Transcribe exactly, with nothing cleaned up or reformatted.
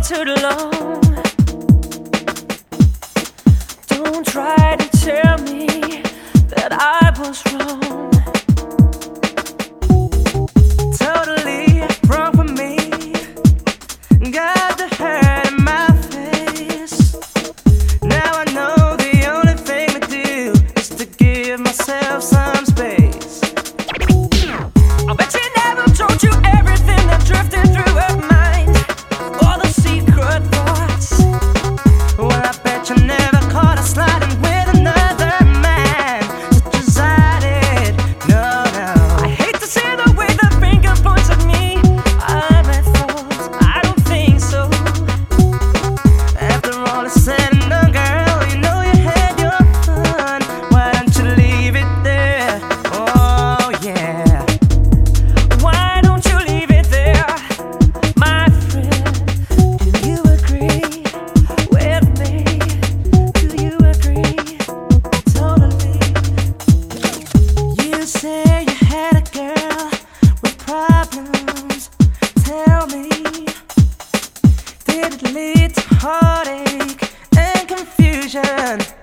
too long. Don't try to tell me that I was wrong. Totally wrong for me. Got the hurt in my face. Now I know the only thing to do is to give myself some space. I bet she never told you everything that drifted through her mind, all the secret thoughts. Well, I bet you never caught her sliding with another man, such as I did. No, no. I hate to see the way the finger points at me. I'm at fault, I don't think so. After all is said and done, girl, you know you had your fun. Why don't you leave it there? Oh, yeah. Why don't you leave it there, my friend? Do you agree with me? Do you agree? Totally. You say you had a girl with problems. Tell me, did it lead to heartache and confusion?